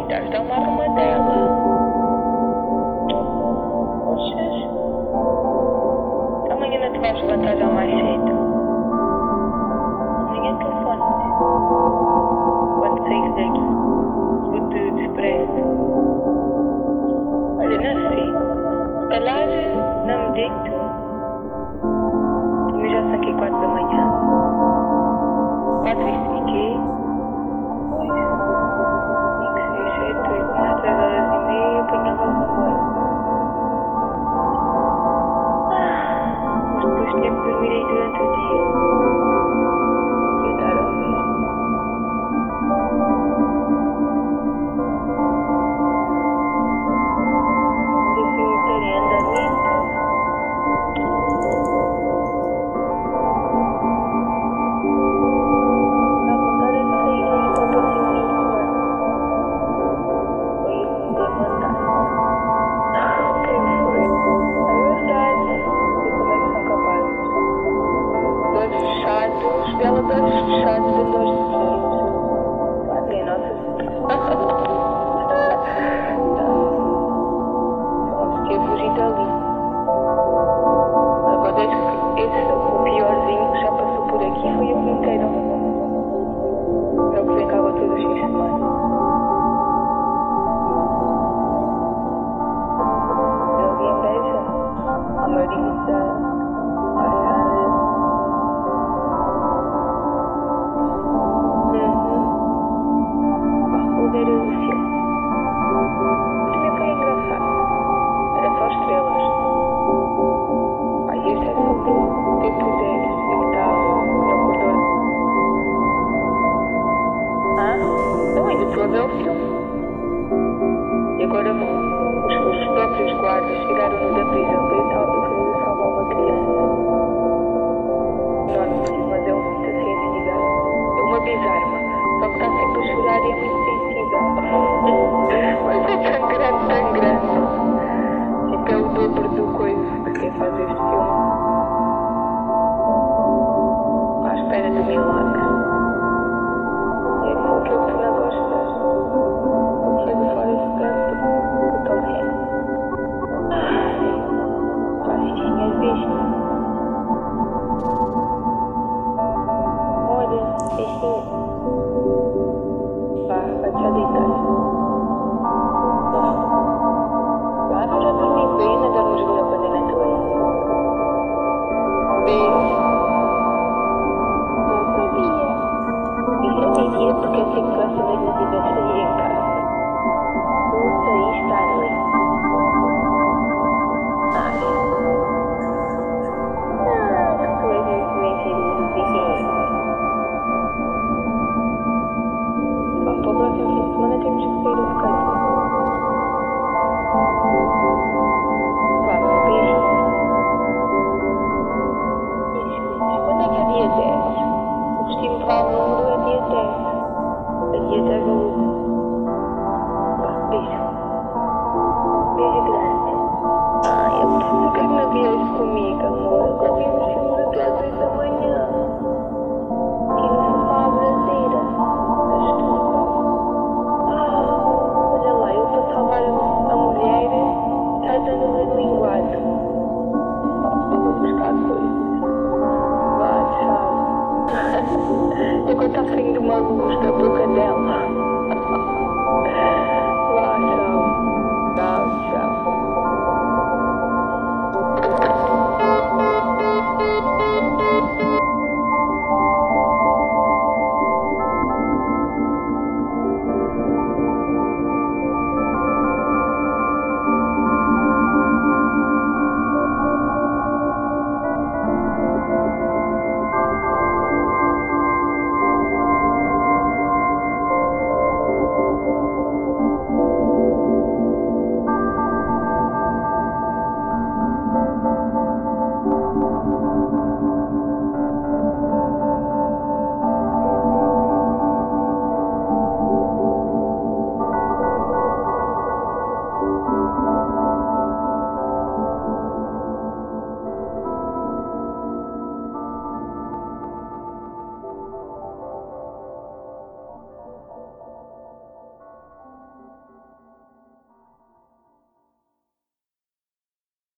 tentar dar uma arrumadela. Poxas. Amanhã não te vais levantar já mais cedo. Amanhã telefone. Quando saís daqui. Vou te desprezo. Olha, não sei. Se calhar não me deito. Também já são aqui 4 da manhã. 4 e quê? 5, 6, 7, 8, mais 3 horas e meia. Apanhava o comboio. Mas depois tinha que dormir aí durante o dia. Ia dar ao mesmo. Mas assim me terem andamento. Dá vontade de sair aí para o próximo fim de semana. Ou ir me levantar. Quem foi? É verdade. E como é que são capazes? Dois fechados, dela dois fechados e dois sorrisos. Lá tem nossa. Vamos ter fugir dali. Agora esse, o piorzinho que já passou por aqui foi o inteiro. É o que vem cá todos os fins de semana. Eu vi inveja. A Marisa, a Sara. O ver o filme. Também foi engraçado. Era só estrelas. Ai, este é sobre o tempo deles e que está no corredor. Não, ainda estou a ver o filme. E agora os próprios guardas tiraram-no da prisão.